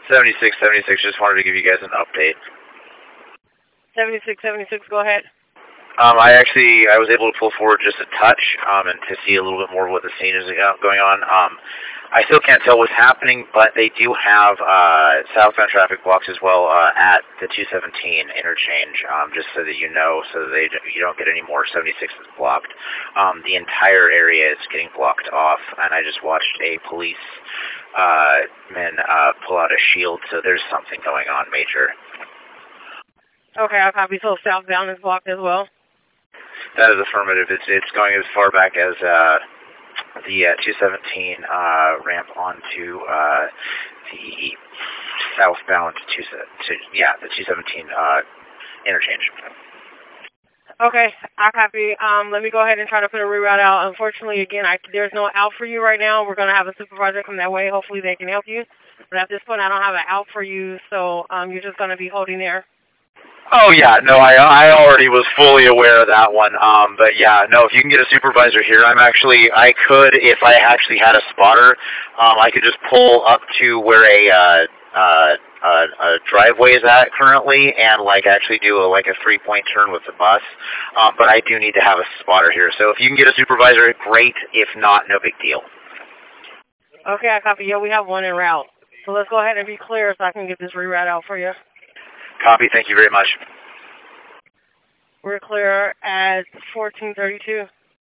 7676, just wanted to give you guys an update. 7676, go ahead. I was able to pull forward just a touch, and to see a little bit more of what the scene is going on. I still can't tell what's happening, but they do have southbound traffic blocks as well at the 217 interchange, just so that you know, so that you don't get any more 76s blocked. The entire area is getting blocked off, and I just watched a police man pull out a shield, so there's something going on major. Okay, I'll copy. So southbound is blocked as well? That is affirmative. It's going as far back as the 217 ramp onto the southbound the 217 interchange. Okay, I copy. Let me go ahead and try to put a reroute out. Unfortunately, again, there's no out for you right now. We're going to have a supervisor come that way. Hopefully they can help you. But at this point, I don't have an out for you, so you're just going to be holding there. Oh, yeah, no, I already was fully aware of that one. But, yeah, no, if you can get a supervisor here, I could, if I actually had a spotter, I could just pull up to where a driveway is at currently and, actually do a 3-point turn with the bus. But I do need to have a spotter here. So if you can get a supervisor, great. If not, no big deal. Okay, I copy. Yeah, we have one en route. So let's go ahead and be clear so I can get this reroute out for you. Copy. Thank you very much. We're clear at 1432.